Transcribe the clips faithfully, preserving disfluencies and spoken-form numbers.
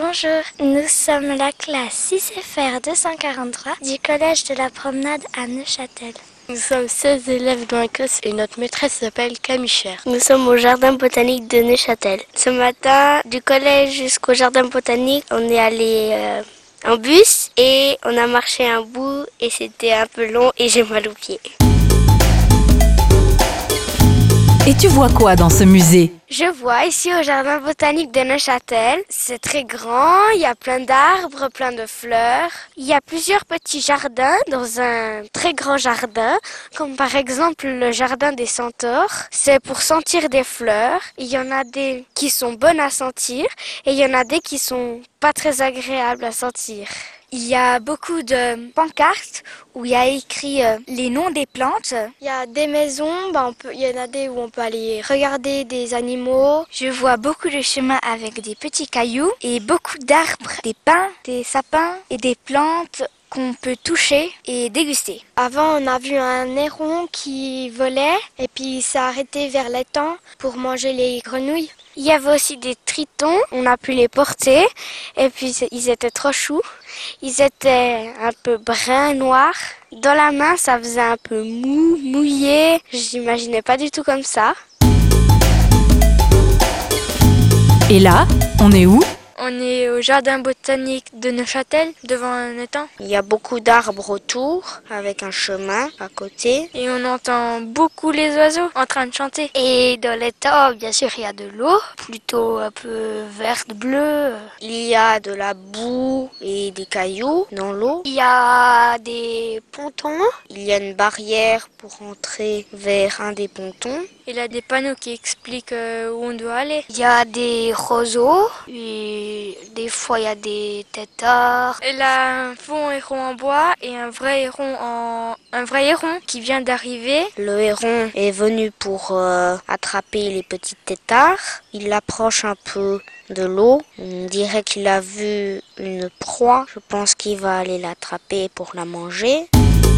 Bonjour, nous sommes la classe six F R deux cent quarante-trois du collège de la Promenade à Neuchâtel. Nous sommes seize élèves dans la classe et notre maîtresse s'appelle Camille Cher. Nous sommes au jardin botanique de Neuchâtel. Ce matin, du collège jusqu'au jardin botanique, on est allé euh, en bus et on a marché un bout et c'était un peu long et j'ai mal aux pieds. Et tu vois quoi dans ce musée? Je vois ici au jardin botanique de Neuchâtel, c'est très grand, il y a plein d'arbres, plein de fleurs. Il y a plusieurs petits jardins dans un très grand jardin, comme par exemple le jardin des centaures. C'est pour sentir des fleurs. Il y en a des qui sont bonnes à sentir et il y en a des qui sont pas très agréables à sentir. Il y a beaucoup de pancartes où il y a écrit euh, les noms des plantes. Il y a des maisons, bah on peut, il y en a des où on peut aller regarder des animaux. Je vois beaucoup de chemins avec des petits cailloux et beaucoup d'arbres, des pins, des sapins et des plantes qu'on peut toucher et déguster. Avant, on a vu un héron qui volait et puis il s'est arrêté vers l'étang pour manger les grenouilles. Il y avait aussi des tritons, on a pu les porter et puis ils étaient trop choux. Ils étaient un peu bruns, noirs. Dans la main, ça faisait un peu mou, mouillé. J'imaginais pas du tout comme ça. Et là, on est où? On est au jardin botanique de Neuchâtel, devant un étang. Il y a beaucoup d'arbres autour, avec un chemin à côté. Et on entend beaucoup les oiseaux en train de chanter. Et dans l'étang, bien sûr, il y a de l'eau, plutôt un peu verte, bleue. Il y a de la boue et des cailloux dans l'eau. Il y a des pontons. Il y a une barrière pour entrer vers un des pontons. Il y a des panneaux qui expliquent où on doit aller. Il y a des roseaux, et des fois il y a des têtards. Il y a un faux héron en bois et un vrai héron en un vrai héron qui vient d'arriver. Le héron est venu pour euh, attraper les petits têtards. Il approche un peu de l'eau. On dirait qu'il a vu une proie. Je pense qu'il va aller l'attraper pour la manger.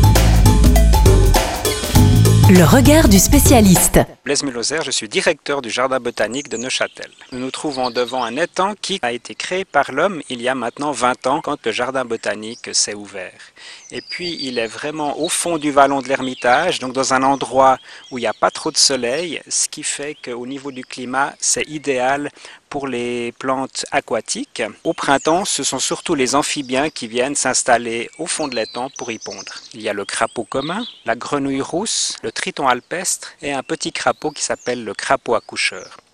Le regard du spécialiste. Blaise Mulhoser, je suis directeur du jardin botanique de Neuchâtel. Nous nous trouvons devant un étang qui a été créé par l'homme il y a maintenant vingt ans quand le jardin botanique s'est ouvert. Et puis il est vraiment au fond du vallon de l'Ermitage, donc dans un endroit où il n'y a pas trop de soleil, ce qui fait qu'au niveau du climat, c'est idéal pour les plantes aquatiques. Au printemps, ce sont surtout les amphibiens qui viennent s'installer au fond de l'étang pour y pondre. Il y a le crapaud commun, la grenouille rousse, le triton alpestre et un petit crapaud qui s'appelle le crapaud accoucheur.